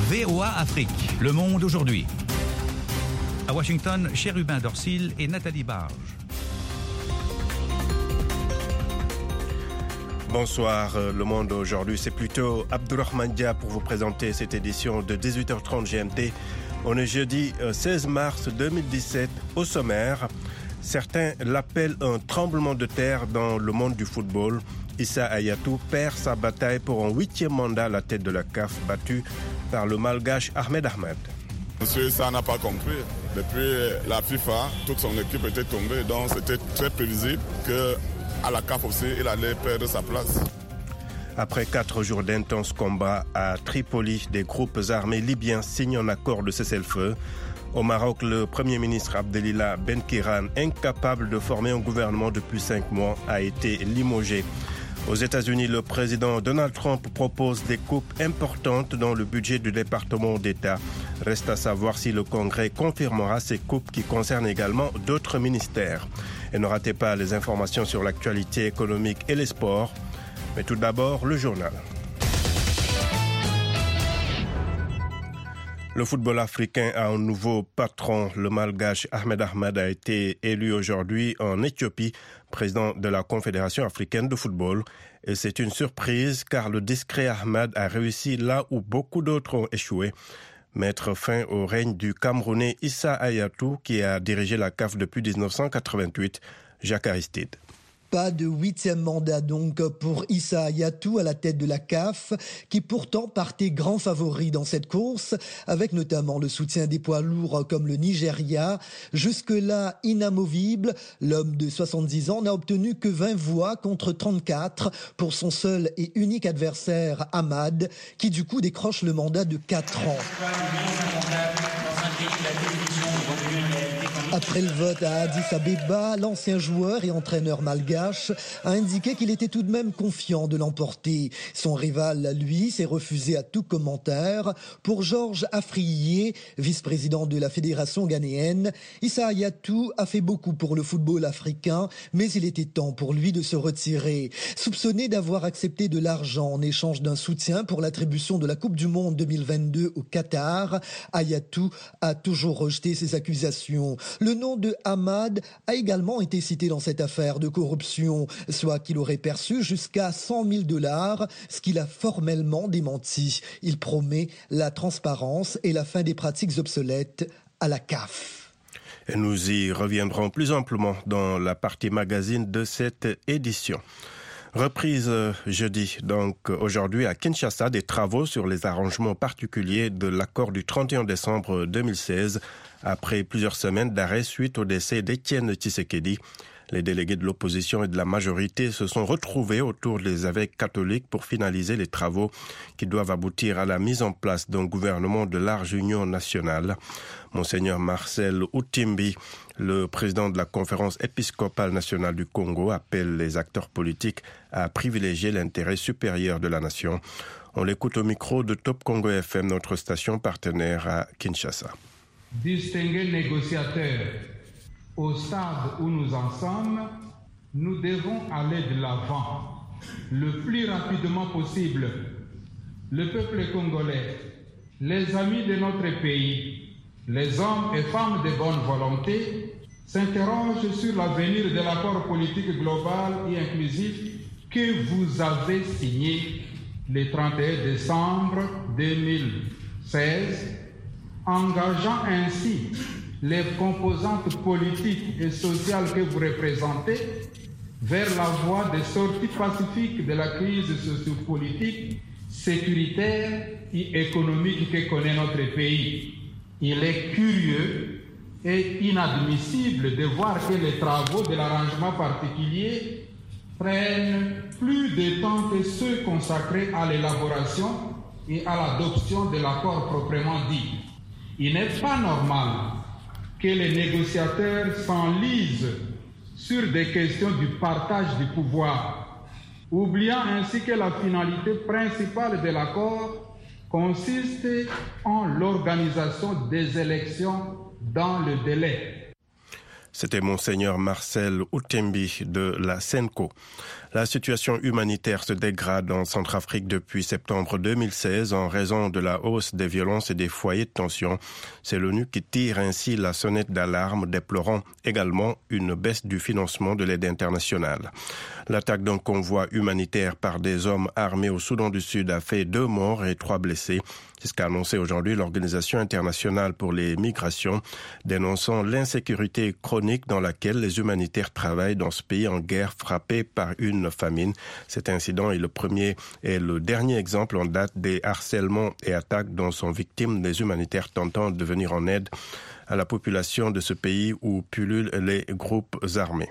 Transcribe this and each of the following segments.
VOA Afrique, le monde aujourd'hui. À Washington, Chérubin Dorsil et Nathalie Barge. Bonsoir, le monde aujourd'hui. C'est plutôt Abdourahmane Dia pour vous présenter cette édition de 18h30 GMT. On est jeudi 16 mars 2017. Au sommaire, certains l'appellent un tremblement de terre dans le monde du football. Issa Hayatou perd sa bataille pour un 8e mandat à la tête de la CAF, battu par le malgache Ahmed Ahmed. Monsieur Issa n'a pas compris. Depuis la FIFA, toute son équipe était tombée, donc c'était très prévisible qu'à la CAF aussi, il allait perdre sa place. Après 4 jours d'intenses combats à Tripoli, des groupes armés libyens signent un accord de cessez-le-feu. Au Maroc, le Premier ministre Abdelila Benkiran, incapable de former un gouvernement depuis 5 mois, a été limogé. Aux États-Unis, le président Donald Trump propose des coupes importantes dans le budget du département d'État. Reste à savoir si le Congrès confirmera ces coupes qui concernent également d'autres ministères. Et ne ratez pas les informations sur l'actualité économique et les sports. Mais tout d'abord, le journal. Le football africain a un nouveau patron. Le malgache Ahmed Ahmed a été élu aujourd'hui en Éthiopie, président de la Confédération africaine de football. Et c'est une surprise car le discret Ahmed a réussi là où beaucoup d'autres ont échoué. Mettre fin au règne du Camerounais Issa Hayatou qui a dirigé la CAF depuis 1988. Jacques Aristide. Pas de 8e mandat donc pour Issa Hayatou à la tête de la CAF, qui pourtant partait grand favori dans cette course, avec notamment le soutien des poids lourds comme le Nigeria. Jusque-là inamovible, l'homme de 70 ans n'a obtenu que 20 voix contre 34 pour son seul et unique adversaire, Ahmad, qui du coup décroche le mandat de 4 ans. Après le vote à Addis Abeba, l'ancien joueur et entraîneur malgache a indiqué qu'il était tout de même confiant de l'emporter. Son rival, lui, s'est refusé à tout commentaire. Pour Georges Afriyé, vice-président de la fédération ghanéenne, Issa Hayatou a fait beaucoup pour le football africain, mais il était temps pour lui de se retirer. Soupçonné d'avoir accepté de l'argent en échange d'un soutien pour l'attribution de la Coupe du Monde 2022 au Qatar, Hayatou a toujours rejeté ces accusations. Le nom de Ahmad a également été cité dans cette affaire de corruption, soit qu'il aurait perçu jusqu'à $100 000, ce qu'il a formellement démenti. Il promet la transparence et la fin des pratiques obsolètes à la CAF. Et nous y reviendrons plus amplement dans la partie magazine de cette édition. Reprise jeudi, donc aujourd'hui à Kinshasa, des travaux sur les arrangements particuliers de l'accord du 31 décembre 2016, après plusieurs semaines d'arrêt suite au décès d'Étienne Tshisekedi. Les délégués de l'opposition et de la majorité se sont retrouvés autour des évêques catholiques pour finaliser les travaux qui doivent aboutir à la mise en place d'un gouvernement de large union nationale. Monseigneur Marcel Outimbi, le président de la conférence épiscopale nationale du Congo, appelle les acteurs politiques à privilégier l'intérêt supérieur de la nation. On l'écoute au micro de Top Congo FM, notre station partenaire à Kinshasa. Distingués négociateurs, au stade où nous en sommes, nous devons aller de l'avant le plus rapidement possible. Le peuple congolais, les amis de notre pays, les hommes et femmes de bonne volonté s'interrogent sur l'avenir de l'accord politique global et inclusif que vous avez signé le 31 décembre 2016, engageant ainsi les composantes politiques et sociales que vous représentez vers la voie de sortie pacifique de la crise sociopolitique, sécuritaire et économique que connaît notre pays. Il est curieux et inadmissible de voir que les travaux de l'arrangement particulier prennent plus de temps que ceux consacrés à l'élaboration et à l'adoption de l'accord proprement dit. Il n'est pas normal que les négociateurs s'enlisent sur des questions du partage du pouvoir, oubliant ainsi que la finalité principale de l'accord consiste en l'organisation des élections dans le délai. C'était Monseigneur Marcel Outimbi de la Senco. La situation humanitaire se dégrade en Centrafrique depuis septembre 2016 en raison de la hausse des violences et des foyers de tension. C'est l'ONU qui tire ainsi la sonnette d'alarme, déplorant également une baisse du financement de l'aide internationale. L'attaque d'un convoi humanitaire par des hommes armés au Soudan du Sud a fait 2 morts et 3 blessés. C'est ce qu'a annoncé aujourd'hui l'Organisation internationale pour les migrations, dénonçant l'insécurité chronique dans laquelle les humanitaires travaillent dans ce pays en guerre frappé par une famine. Cet incident est le premier et le dernier exemple en date des harcèlements et attaques dont sont victimes des humanitaires tentant de venir en aide à la population de ce pays où pullulent les groupes armés.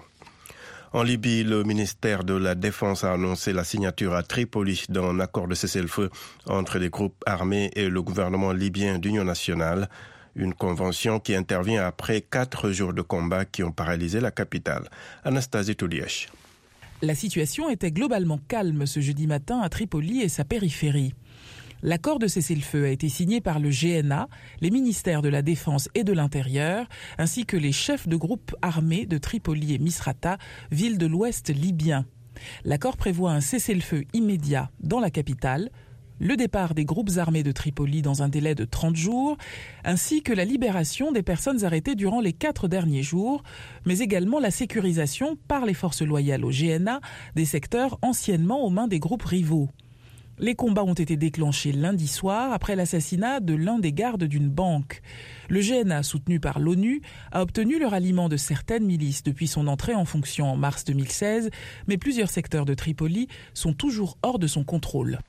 En Libye, le ministère de la Défense a annoncé la signature à Tripoli d'un accord de cessez-le-feu entre les groupes armés et le gouvernement libyen d'union nationale. Une convention qui intervient après 4 jours de combat qui ont paralysé la capitale. Anastasie Toulièche. La situation était globalement calme ce jeudi matin à Tripoli et sa périphérie. L'accord de cessez-le-feu a été signé par le GNA, les ministères de la Défense et de l'Intérieur, ainsi que les chefs de groupes armés de Tripoli et Misrata, ville de l'ouest libyen. L'accord prévoit un cessez-le-feu immédiat dans la capitale, le départ des groupes armés de Tripoli dans un délai de 30 jours, ainsi que la libération des personnes arrêtées durant les 4 derniers jours, mais également la sécurisation par les forces loyales au GNA des secteurs anciennement aux mains des groupes rivaux. Les combats ont été déclenchés lundi soir après l'assassinat de l'un des gardes d'une banque. Le GNA, soutenu par l'ONU, a obtenu le ralliement de certaines milices depuis son entrée en fonction en mars 2016, mais plusieurs secteurs de Tripoli sont toujours hors de son contrôle.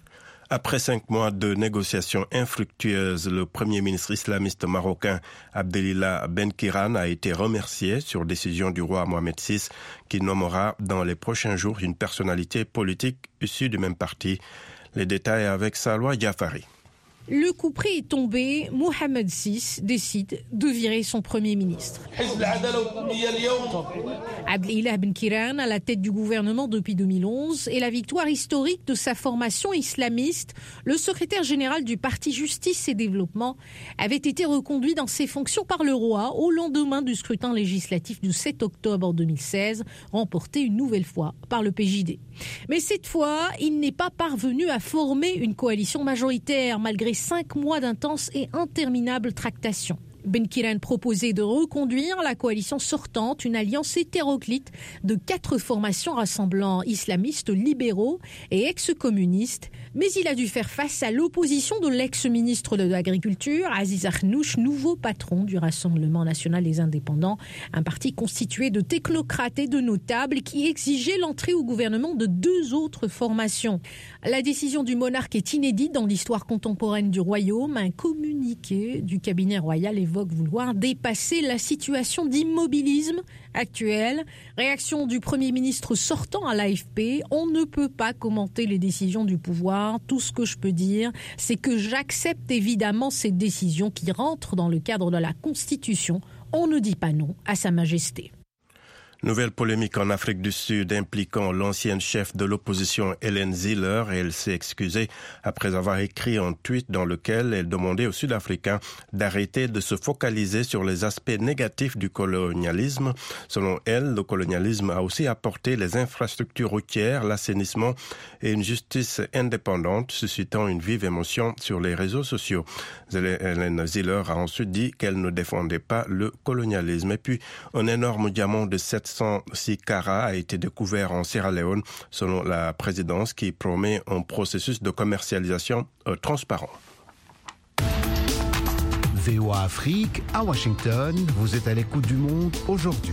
Après 5 mois de négociations infructueuses, le premier ministre islamiste marocain Abdelillah Benkiran a été remercié sur décision du roi Mohamed VI qui nommera dans les prochains jours une personnalité politique issue du même parti. Les détails avec Salwa Jafari. Le couperet est tombé, Mohamed VI décide de virer son premier ministre. Abdelillah Benkiran à la tête du gouvernement depuis 2011 et la victoire historique de sa formation islamiste, le secrétaire général du parti Justice et Développement avait été reconduit dans ses fonctions par le roi au lendemain du scrutin législatif du 7 octobre 2016, remporté une nouvelle fois par le PJD. Mais cette fois, il n'est pas parvenu à former une coalition majoritaire malgré 5 mois d'intenses et interminables tractations. Benkiran proposait de reconduire la coalition sortante, une alliance hétéroclite de 4 formations rassemblant islamistes libéraux et ex-communistes, mais il a dû faire face à l'opposition de l'ex-ministre de l'Agriculture, Aziz Akhnouch, nouveau patron du Rassemblement national des indépendants, un parti constitué de technocrates et de notables qui exigeait l'entrée au gouvernement de 2 autres formations. La décision du monarque est inédite dans l'histoire contemporaine du royaume. Un communiqué du cabinet royal évoque vouloir dépasser la situation d'immobilisme actuelle. Réaction du Premier ministre sortant à l'AFP, on ne peut pas commenter les décisions du pouvoir. Tout ce que je peux dire, c'est que j'accepte évidemment ces décisions qui rentrent dans le cadre de la Constitution. On ne dit pas non à Sa Majesté. Nouvelle polémique en Afrique du Sud impliquant l'ancienne chef de l'opposition Hélène Ziller. Elle s'est excusée après avoir écrit un tweet dans lequel elle demandait aux Sud-Africains d'arrêter de se focaliser sur les aspects négatifs du colonialisme. Selon elle, le colonialisme a aussi apporté les infrastructures routières, l'assainissement et une justice indépendante, suscitant une vive émotion sur les réseaux sociaux. Hélène Ziller a ensuite dit qu'elle ne défendait pas le colonialisme. Et puis, un énorme diamant de 706 carats a été découvert en Sierra Leone, selon la présidence qui promet un processus de commercialisation transparent. VOA Afrique, à Washington, vous êtes à l'écoute du monde aujourd'hui.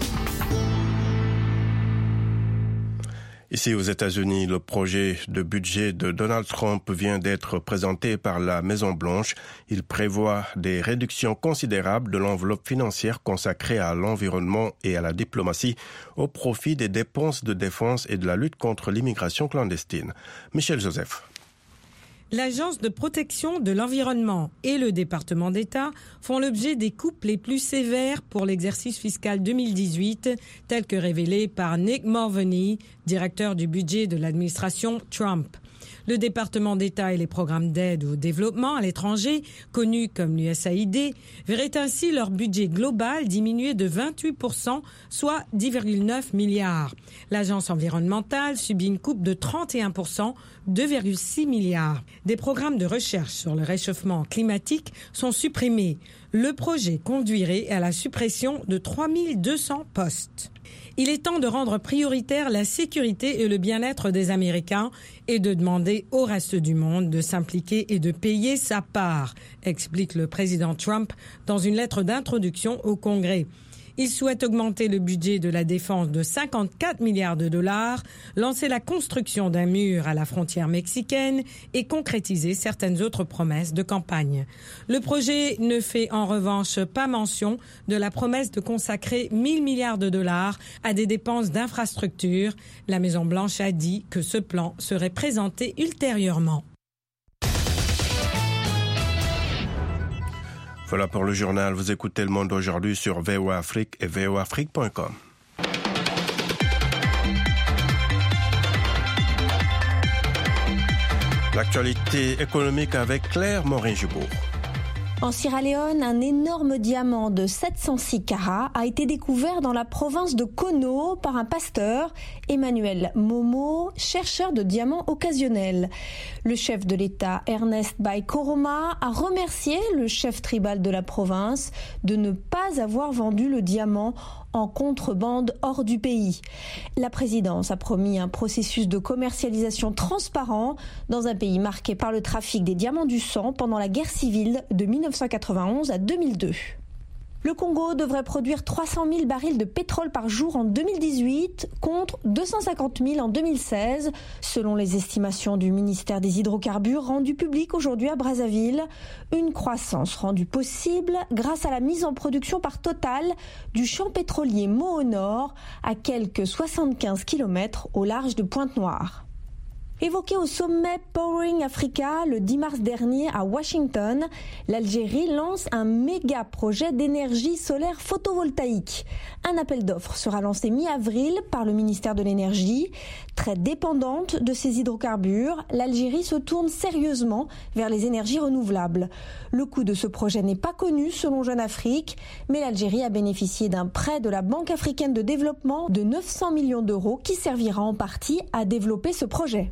Ici aux États-Unis, le projet de budget de Donald Trump vient d'être présenté par la Maison-Blanche. Il prévoit des réductions considérables de l'enveloppe financière consacrée à l'environnement et à la diplomatie au profit des dépenses de défense et de la lutte contre l'immigration clandestine. Michel Joseph. L'Agence de protection de l'environnement et le département d'État font l'objet des coupes les plus sévères pour l'exercice fiscal 2018, tel que révélé par Nick Mulvaney, directeur du budget de l'administration Trump. Le département d'État et les programmes d'aide au développement à l'étranger, connus comme l'USAID, verraient ainsi leur budget global diminuer de 28%, soit 10,9 milliards. L'agence environnementale subit une coupe de 31%, 2,6 milliards. Des programmes de recherche sur le réchauffement climatique sont supprimés. Le projet conduirait à la suppression de 3200 postes. Il est temps de rendre prioritaire la sécurité et le bien-être des Américains et de demander au reste du monde de s'impliquer et de payer sa part, explique le président Trump dans une lettre d'introduction au Congrès. Il souhaite augmenter le budget de la défense de 54 milliards de dollars, lancer la construction d'un mur à la frontière mexicaine et concrétiser certaines autres promesses de campagne. Le projet ne fait en revanche pas mention de la promesse de consacrer 1 000 milliards de dollars à des dépenses d'infrastructures. La Maison-Blanche a dit que ce plan serait présenté ultérieurement. Voilà pour le journal. Vous écoutez Le Monde aujourd'hui sur VOA Afrique et voaafrique.com. L'actualité économique avec Claire Morin-Jubourg. En Sierra Leone, un énorme diamant de 706 carats a été découvert dans la province de Kono par un pasteur, Emmanuel Momo, chercheur de diamants occasionnels. Le chef de l'État, Ernest Bai Koroma, a remercié le chef tribal de la province de ne pas avoir vendu le diamant en contrebande hors du pays. La présidence a promis un processus de commercialisation transparent dans un pays marqué par le trafic des diamants du sang pendant la guerre civile de 1991 à 2002. Le Congo devrait produire 300 000 barils de pétrole par jour en 2018 contre 250 000 en 2016, selon les estimations du ministère des Hydrocarbures rendues publiques aujourd'hui à Brazzaville. Une croissance rendue possible grâce à la mise en production par Total du champ pétrolier Moho Nord à quelques 75 km au large de Pointe-Noire. Évoqué au sommet Powering Africa le 10 mars dernier à Washington, l'Algérie lance un méga projet d'énergie solaire photovoltaïque. Un appel d'offres sera lancé mi-avril par le ministère de l'Énergie. Très dépendante de ses hydrocarbures, l'Algérie se tourne sérieusement vers les énergies renouvelables. Le coût de ce projet n'est pas connu selon Jeune Afrique, mais l'Algérie a bénéficié d'un prêt de la Banque africaine de développement de 900 millions d'euros qui servira en partie à développer ce projet.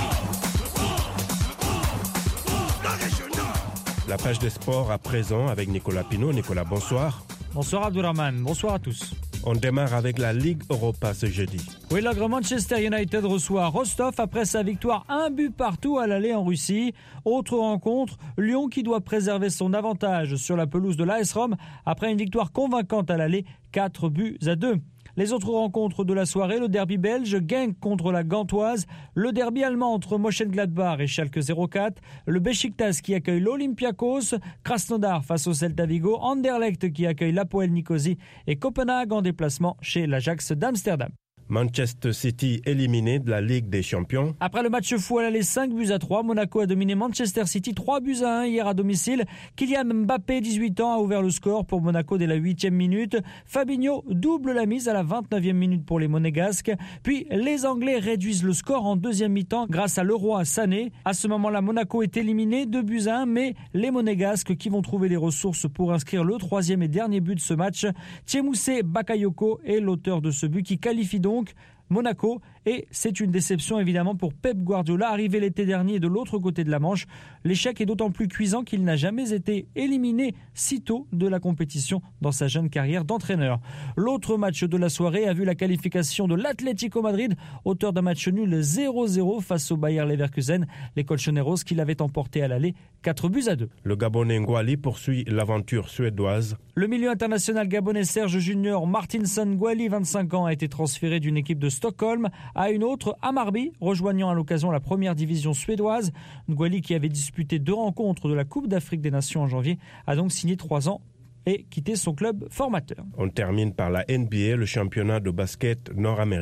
La page des sports à présent avec Nicolas Pinault. Nicolas, bonsoir. Bonsoir Abdourahmane, bonsoir à tous. On démarre avec la Ligue Europa ce jeudi. Oui, l'ogre Manchester United reçoit Rostov après sa victoire 1-0 à l'aller en Russie. Autre rencontre, Lyon qui doit préserver son avantage sur la pelouse de l'AS Rome après une victoire convaincante à l'aller 4-2. Les autres rencontres de la soirée, le derby belge, Genk contre la Gantoise, le derby allemand entre Mönchengladbach et Schalke 04, le Beşiktaş qui accueille l'Olympiakos, Krasnodar face au Celta Vigo, Anderlecht qui accueille l'Apoel Nicosie et Copenhague en déplacement chez l'Ajax d'Amsterdam. Manchester City éliminé de la Ligue des Champions. Après le match fou à l'aller 5-3, Monaco a dominé Manchester City 3-1 hier à domicile. Kylian Mbappé, 18 ans, a ouvert le score pour Monaco dès la 8e minute. Fabinho double la mise à la 29e minute pour les Monégasques. Puis les Anglais réduisent le score en deuxième mi-temps grâce à Leroy Sané. À ce moment-là, Monaco est éliminé 2-1, mais les Monégasques qui vont trouver les ressources pour inscrire le troisième et dernier but de ce match. Tiemoussé Bakayoko est l'auteur de ce but qui qualifie donc Monaco, et c'est une déception évidemment pour Pep Guardiola, arrivé l'été dernier de l'autre côté de la Manche. L'échec est d'autant plus cuisant qu'il n'a jamais été éliminé si tôt de la compétition dans sa jeune carrière d'entraîneur. L'autre match de la soirée a vu la qualification de l'Atlético Madrid, auteur d'un match nul 0-0 face au Bayer Leverkusen, les Colchoneros qui l'avaient emporté à l'aller 4-2. Le Gabonais Ngouali poursuit l'aventure suédoise. Le milieu international gabonais Serge Junior Martinson Ngouali, 25 ans, a été transféré d'une équipe de Stockholm à une autre, Hammarby, rejoignant à l'occasion la première division suédoise. Ngouali, qui avait disputé 2 rencontres de la Coupe d'Afrique des Nations en janvier, a donc signé 3 ans et quitté son club formateur. On termine par la NBA, le championnat de basket nord-américain.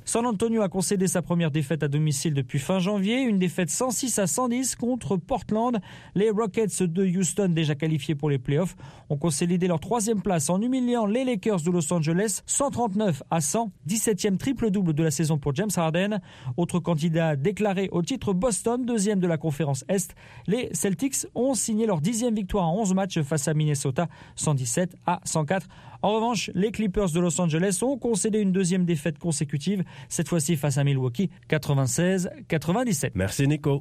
San Antonio a concédé sa première défaite à domicile depuis fin janvier, une défaite 106-110 contre Portland. Les Rockets de Houston, déjà qualifiés pour les playoffs, ont consolidé leur 3e place en humiliant les Lakers de Los Angeles 139-100, 17e triple-double de la saison pour James Harden. Autre candidat déclaré au titre, Boston, 2e de la conférence Est. Les Celtics ont signé leur 10e victoire en 11 matchs face à Minnesota, 117-104. En revanche, les Clippers de Los Angeles ont concédé une 2e défaite consécutive, cette fois-ci face à Milwaukee, 96-97. Merci Nico.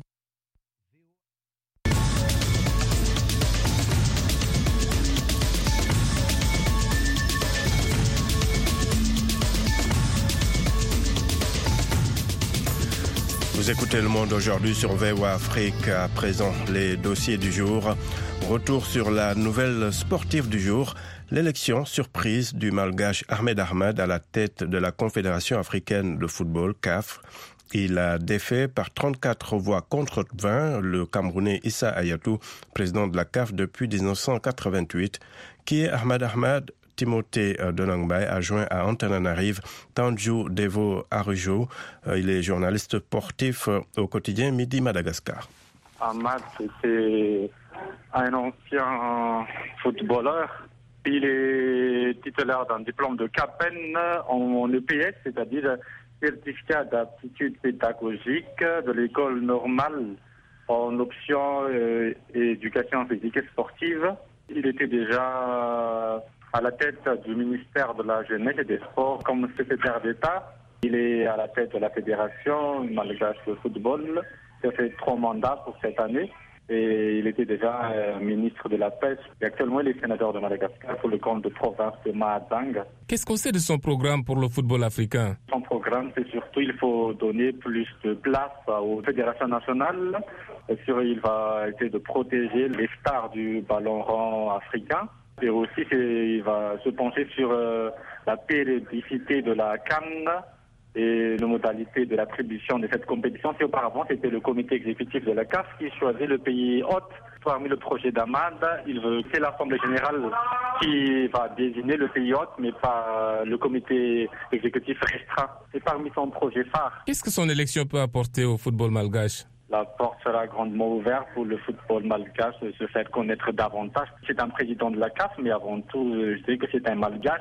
Vous écoutez Le Monde aujourd'hui sur VOA Afrique. À présent, les dossiers du jour. Retour sur la nouvelle sportive du jour. L'élection surprise du Malgache Ahmed Ahmad à la tête de la Confédération africaine de football, CAF. Il a défait par 34 voix contre 20 le Camerounais Issa Hayatou, président de la CAF depuis 1988. Qui est Ahmed Ahmad? Timothée Donangbay a joint à Antananarive Tandjou Devo Arujo. Il est journaliste sportif au quotidien Midi Madagascar. Ahmad, c'est un ancien footballeur. Il est titulaire d'un diplôme de CAPEN en EPS, c'est-à-dire certificat d'aptitude pédagogique de l'école normale en option éducation physique et sportive. Il était déjà à la tête du ministère de la Jeunesse et des Sports comme secrétaire d'État. Il est à la tête de la Fédération malgache de football. Il a fait 3 mandats pour cette année et il était déjà ministre de la Pêche. Et actuellement, il est sénateur de Madagascar pour le compte de province de Mahadang. Qu'est-ce qu'on sait de son programme pour le football africain? Son programme, c'est surtout il faut donner plus de place aux fédérations nationales. Il va essayer de protéger les stars du ballon rond africain. Et aussi, il va se pencher sur la périodicité de la CAN et les modalités de l'attribution de cette compétition. Si auparavant, c'était le comité exécutif de la CAF qui choisit le pays hôte. Parmi le projet d'Ahmad, c'est l'Assemblée générale qui va désigner le pays hôte, mais pas le comité exécutif restreint. C'est parmi son projet phare. Qu'est-ce que son élection peut apporter au football malgache? La porte sera grandement ouverte pour le football malgache de se faire connaître davantage. C'est un président de la CAF, mais avant tout, je dirais que c'est un malgache.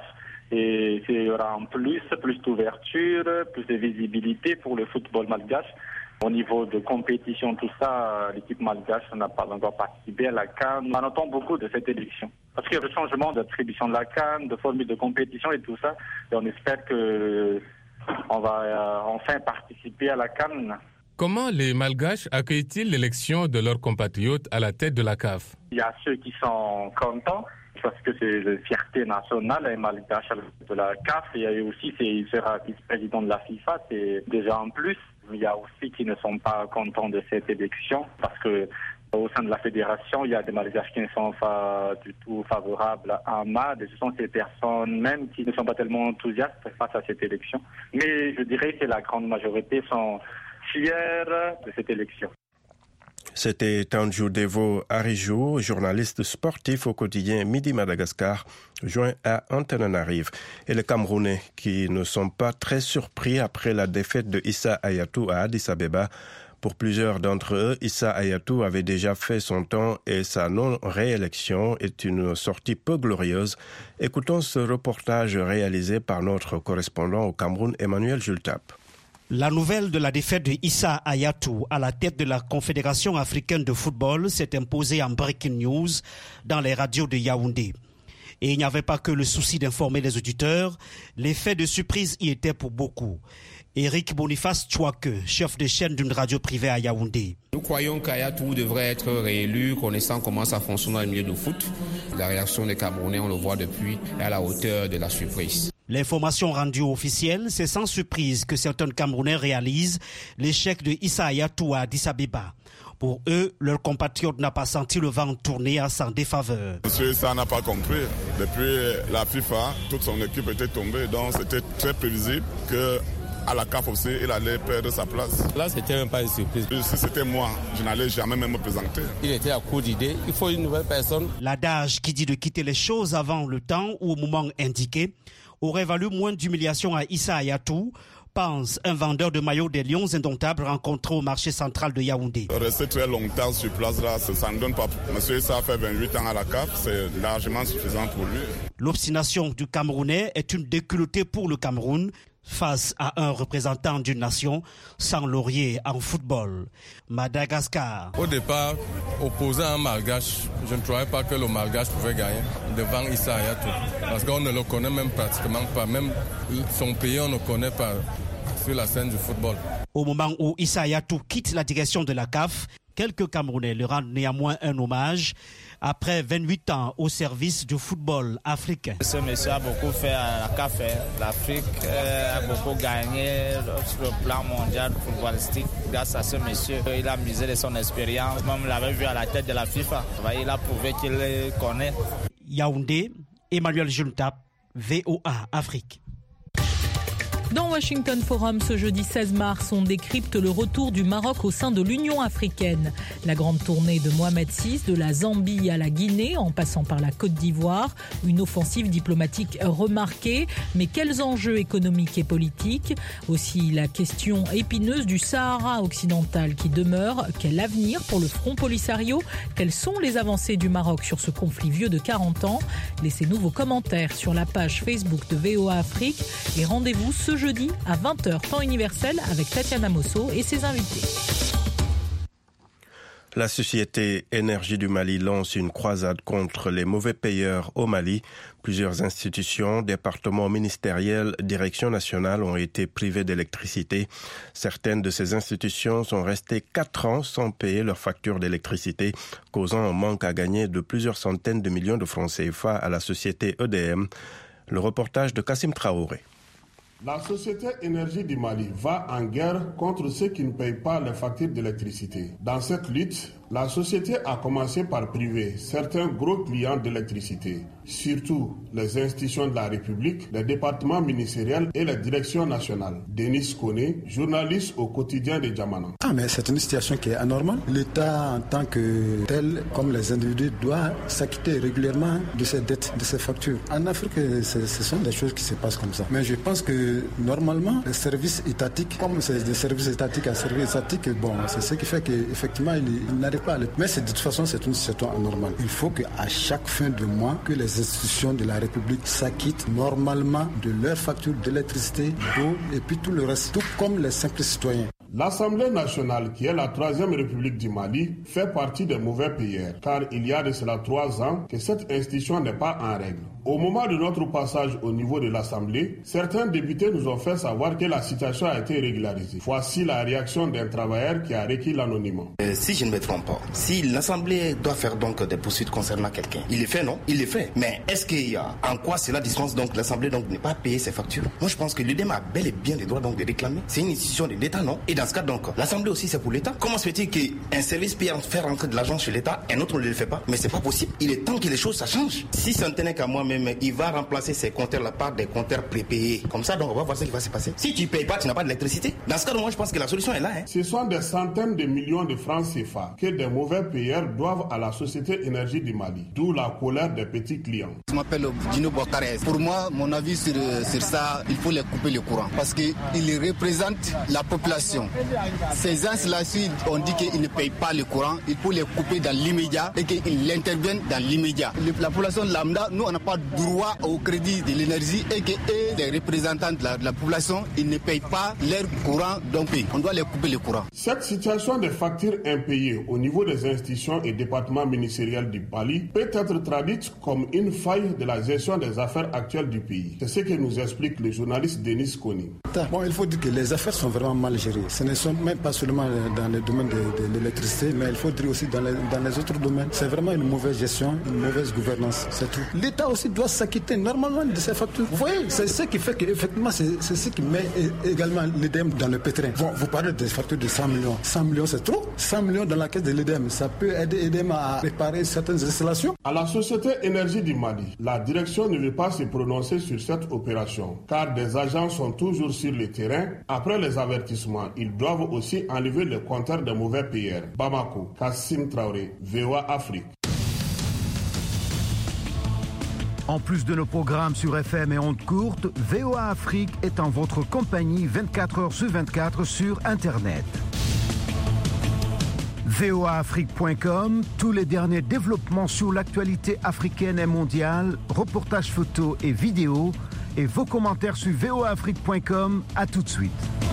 Et il y aura en plus d'ouverture, plus de visibilité pour le football malgache. Au niveau de compétition, tout ça, l'équipe malgache n'a pas encore participé à la CAN. On entend beaucoup de cette élection. Parce qu'il y a le changement d'attribution de la CAN, de formule de compétition et tout ça. Et on espère qu'on va enfin participer à la CAN. Comment les Malgaches accueillent-ils l'élection de leurs compatriotes à la tête de la CAF? Il y a ceux qui sont contents parce que c'est la fierté nationale, les Malgaches de la CAF. Il y a aussi, il sera vice-président de la FIFA, c'est déjà en plus. Il y a aussi qui ne sont pas contents de cette élection parce que au sein de la fédération, il y a des Malgaches qui ne sont pas du tout favorables à Ahmad. Et ce sont ces personnes même qui ne sont pas tellement enthousiastes face à cette élection. Mais je dirais que la grande majorité sont fiers de cette élection. C'était Tandjou Devo Arijou, journaliste sportif au quotidien Midi Madagascar, joint à Antananarive. Et les Camerounais qui ne sont pas très surpris après la défaite de Issa Hayatou à Addis Abeba. Pour plusieurs d'entre eux, Issa Hayatou avait déjà fait son temps et sa non-réélection est une sortie peu glorieuse. Écoutons ce reportage réalisé par notre correspondant au Cameroun, Emmanuel Jultap. La nouvelle de la défaite de Issa Hayatou à la tête de la Confédération africaine de football s'est imposée en breaking news dans les radios de Yaoundé. Et il n'y avait pas que le souci d'informer les auditeurs, l'effet de surprise y était pour beaucoup. Éric Boniface Chouake, chef de chaîne d'une radio privée à Yaoundé. Nous croyons qu'Hayatou devrait être réélu, connaissant comment ça fonctionne dans le milieu du foot. La réaction des Camerounais, on le voit depuis, est à la hauteur de la surprise. L'information rendue officielle, c'est sans surprise que certains Camerounais réalisent l'échec de Issa Hayatou à Addis Abeba. Pour eux, leur compatriote n'a pas senti le vent tourner à sa défaveur. Monsieur Issa n'a pas compris. Depuis la FIFA, toute son équipe était tombée, donc c'était très prévisible que à la CAF aussi, il allait perdre sa place. Là, c'était même pas une surprise. Si c'était moi, je n'allais jamais même me présenter. Il était à court d'idées. Il faut une nouvelle personne. L'adage qui dit de quitter les choses avant le temps ou au moment indiqué aurait valu moins d'humiliation à Issa Hayatou pense un vendeur de maillots des Lions indomptables rencontré au marché central de Yaoundé. Rester très longtemps sur place là, ça ne donne pas. Monsieur Issa a fait 28 ans à la CAF, c'est largement suffisant pour lui. L'obstination du Camerounais est une déculottée pour le Cameroun face à un représentant d'une nation sans laurier en football. Madagascar. Au départ, opposé à un Malgache, je ne croyais pas que le Malgache pouvait gagner devant Issa Hayatou. Parce qu'on ne le connaît même pratiquement pas. Même son pays, on ne connaît pas sur la scène du football. Au moment où Issa Hayatou quitte la direction de la CAF, quelques Camerounais lui rendent néanmoins un hommage après 28 ans au service du football africain. Ce monsieur a beaucoup fait à la CAF. L'Afrique a beaucoup gagné sur le plan mondial footballistique grâce à ce monsieur. Il a misé de son expérience, même l'avait vu à la tête de la FIFA. Il a prouvé qu'il connaît. Yaoundé, Emmanuel Juntap, VOA Afrique. Dans Washington Forum, ce jeudi 16 mars, on décrypte le retour du Maroc au sein de l'Union africaine. La grande tournée de Mohamed VI, de la Zambie à la Guinée, en passant par la Côte d'Ivoire. Une offensive diplomatique remarquée. Mais quels enjeux économiques et politiques ? Aussi la question épineuse du Sahara occidental qui demeure. Quel avenir pour le Front Polisario ? Quelles sont les avancées du Maroc sur ce conflit vieux de 40 ans ? Laissez-nous vos commentaires sur la page Facebook de VOA Afrique et rendez-vous ce jeudi à 20h temps universel avec Tatiana Mosso et ses invités. La société Énergie du Mali lance une croisade contre les mauvais payeurs au Mali. Plusieurs institutions, départements ministériels, directions nationales ont été privées d'électricité. Certaines de ces institutions sont restées 4 ans sans payer leurs factures d'électricité, causant un manque à gagner de plusieurs centaines de millions de francs CFA à la société EDM. Le reportage de Kassim Traoré. La société Énergie du Mali va en guerre contre ceux qui ne payent pas les factures d'électricité. Dans cette lutte, la société a commencé par priver certains gros clients d'électricité, surtout les institutions de la République, les départements ministériels et les directions nationales. Denis Koné, journaliste au quotidien de Djamana. Mais c'est une situation qui est anormale. L'État en tant que tel, comme les individus, doit s'acquitter régulièrement de ses dettes, de ses factures. En Afrique, ce sont des choses qui se passent comme ça. Mais je pense que normalement, les services étatiques, comme c'est des services étatiques à services étatiques, c'est ce qui fait qu'effectivement, ils n'arrivent pas à le... Mais de toute façon, c'est une situation anormale. Il faut qu'à chaque fin de mois, que les institutions de la République s'acquittent normalement de leurs factures d'électricité, d'eau et puis tout le reste, tout comme les simples citoyens. L'Assemblée nationale, qui est la 3e République du Mali, fait partie des mauvais payeurs, car il y a de cela 3 ans que cette institution n'est pas en règle. Au moment de notre passage au niveau de l'Assemblée, certains députés nous ont fait savoir que la situation a été régularisée. Voici la réaction d'un travailleur qui a requis l'anonymat. Si je ne me trompe pas, si l'Assemblée doit faire donc des poursuites concernant quelqu'un, il les fait, non? Il les fait. Mais est-ce qu'il y a en quoi cela dispense donc l'Assemblée donc de ne pas payer ses factures? Moi je pense que l'UDEM a bel et bien les droits donc de réclamer. C'est une institution de l'État, non? Et dans ce cas donc, l'Assemblée aussi c'est pour l'État. Comment se fait-il qu'un service puisse faire rentrer de l'argent chez l'État et un autre ne le fait pas? Mais c'est pas possible. Il est temps que les choses ça change. Si ça ne tenait qu'à moi-même, il va remplacer ces compteurs là par des compteurs prépayés. Comme ça donc on va voir ce qui va se passer. Si tu payes pas, tu n'as pas d'électricité. Dans ce cas, moi je pense que la solution est là. Ce sont des centaines de millions de francs CFA que des mauvais payeurs doivent à la société Énergie du Mali. D'où la colère des petits clients. Je m'appelle Dino Bokarez. Pour moi, mon avis sur ça, il faut les couper le courant parce qu'ils représentent la population. Ces gens-là, on dit qu'ils ne payent pas le courant, il faut les couper dans l'immédiat et qu'ils interviennent dans l'immédiat. La population lambda, nous, on n'a pas droit au crédit de l'énergie et que les représentants de la population, ils ne payent pas leur courant, donc on doit les couper le courant. Cette situation de factures impayées au niveau des institutions et départements ministériels du Mali peut être traduite comme une faille de la gestion des affaires actuelles du pays. C'est ce que nous explique le journaliste Denis Koné. Il faut dire que les affaires sont vraiment mal gérées. Ce ne sont même pas seulement dans le domaine de l'électricité, mais il faut dire aussi dans les autres domaines. C'est vraiment une mauvaise gestion, une mauvaise gouvernance, c'est tout. L'État aussi doit s'acquitter normalement de ses factures. Vous voyez, c'est ce qui fait qu'effectivement, c'est ce qui met également l'EDM dans le pétrin. Bon, vous parlez des factures de 100 millions. 100 millions, c'est trop. 100 millions dans la caisse de l'EDM, ça peut aider l'EDM à réparer certaines installations. À la société Énergie du Mali, la direction ne veut pas se prononcer sur cette opération, car des agents sont toujours sur le terrain. Après les avertissements, ils doivent aussi enlever le compteur des mauvais payeurs. Bamako, Kassim Traoré, VOA Afrique. En plus de nos programmes sur FM et ondes courtes, VOA Afrique est en votre compagnie 24 heures sur 24 sur Internet. voaafrique.com, tous les derniers développements sur l'actualité africaine et mondiale, reportages photos et vidéos, et vos commentaires sur voaafrique.com. À tout de suite.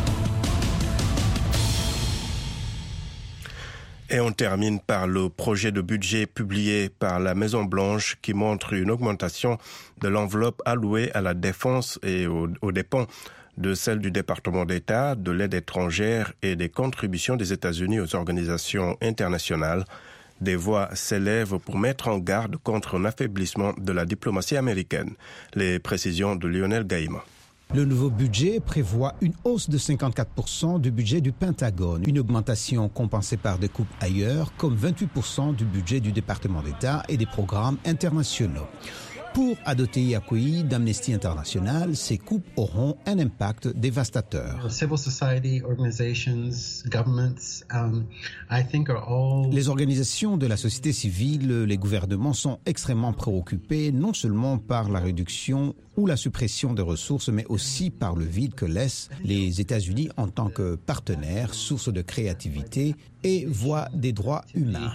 Et on termine par le projet de budget publié par la Maison-Blanche qui montre une augmentation de l'enveloppe allouée à la défense et aux dépens de celle du département d'État, de l'aide étrangère et des contributions des États-Unis aux organisations internationales. Des voix s'élèvent pour mettre en garde contre un affaiblissement de la diplomatie américaine. Les précisions de Lionel Gaïma. Le nouveau budget prévoit une hausse de 54% du budget du Pentagone, une augmentation compensée par des coupes ailleurs, comme 28% du budget du département d'État et des programmes internationaux. Pour Adotei Akoyi d'Amnesty International, ces coupes auront un impact dévastateur. Les organisations de la société civile, les gouvernements sont extrêmement préoccupés non seulement par la réduction ou la suppression des ressources, mais aussi par le vide que laissent les États-Unis en tant que partenaire, source de créativité et voix des droits humains.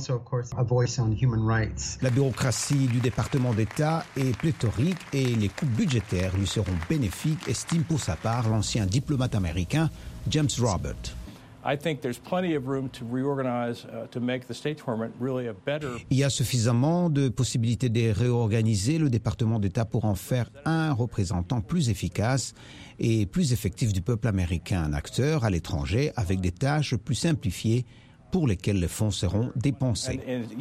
La bureaucratie du département d'État est pléthorique et les coupes budgétaires lui seront bénéfiques, estime pour sa part l'ancien diplomate américain James Robert. Il y a suffisamment de possibilités de réorganiser le département d'État pour en faire un représentant plus efficace et plus effectif du peuple américain, un acteur à l'étranger avec des tâches plus simplifiées pour lesquelles les fonds seront dépensés.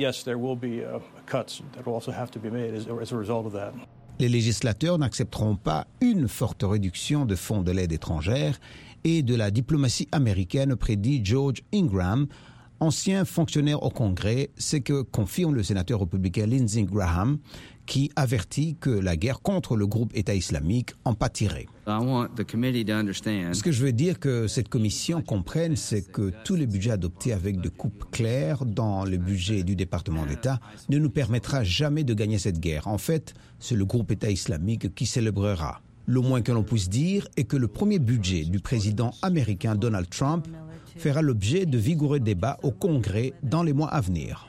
Les législateurs n'accepteront pas une forte réduction de fonds de l'aide étrangère et de la diplomatie américaine, prédit George Ingram, ancien fonctionnaire au Congrès, ce que confirme le sénateur républicain Lindsey Graham, qui avertit que la guerre contre le groupe État islamique en pâtirait. Ce que je veux dire que cette commission comprenne, c'est que tous les budgets adoptés avec des coupes claires dans le budget du département d'État ne nous permettra jamais de gagner cette guerre. En fait, c'est le groupe État islamique qui célébrera. Le moins que l'on puisse dire est que le premier budget du président américain Donald Trump fera l'objet de vigoureux débats au Congrès dans les mois à venir.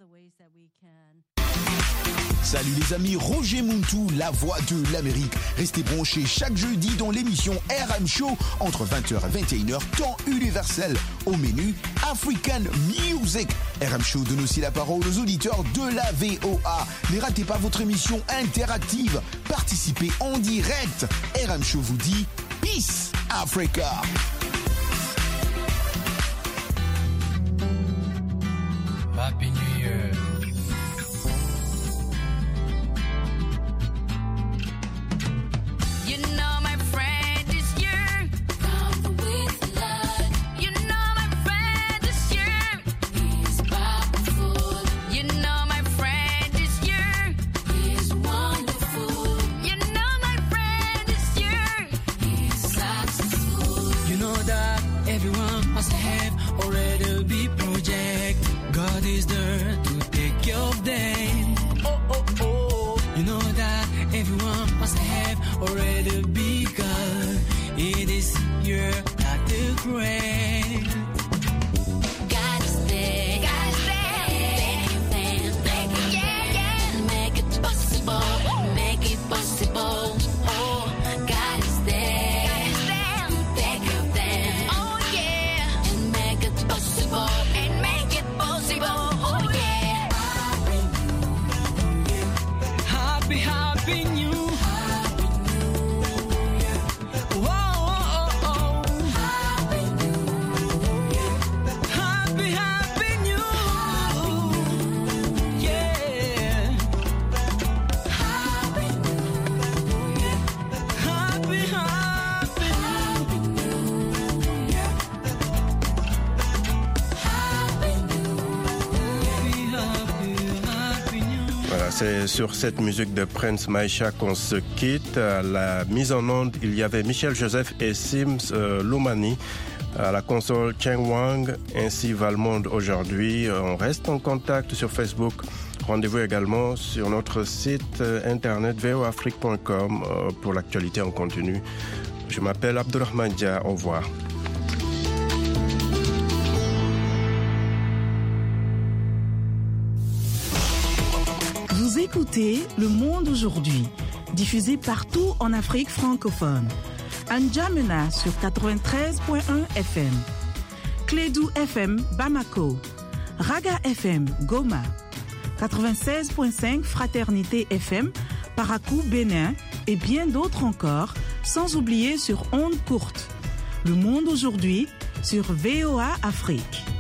Salut les amis, Roger Muntu, la voix de l'Amérique. Restez branchés chaque jeudi dans l'émission RM Show entre 20h et 21h, temps universel. Au menu, African Music. RM Show donne aussi la parole aux auditeurs de la VOA. Ne ratez pas votre émission interactive. Participez en direct. RM Show vous dit Peace Africa. Happy New Year. Already begun. It is your not the great. God is there. God is there. Thank you, yeah, yeah. Make it possible. Make it possible. Oh, God is there. God is there. Take of them. Oh, yeah. And make it possible. And make it possible. Oh, yeah. Happy, happy new. C'est sur cette musique de Prince Maïcha qu'on se quitte. À la mise en onde, il y avait Michel Joseph et Sims Loumani. À la console Cheng Wang, ainsi va le monde aujourd'hui. On reste en contact sur Facebook. Rendez-vous également sur notre site internet voafrique.com pour l'actualité en continu. Je m'appelle Abdurrahman Dia. Au revoir. Vous écoutez Le Monde aujourd'hui, diffusé partout en Afrique francophone. N'Djamena sur 93.1 FM, Clédou FM Bamako, Raga FM Goma, 96.5 Fraternité FM Parakou Bénin et bien d'autres encore, sans oublier sur ondes courtes. Le Monde aujourd'hui sur VOA Afrique.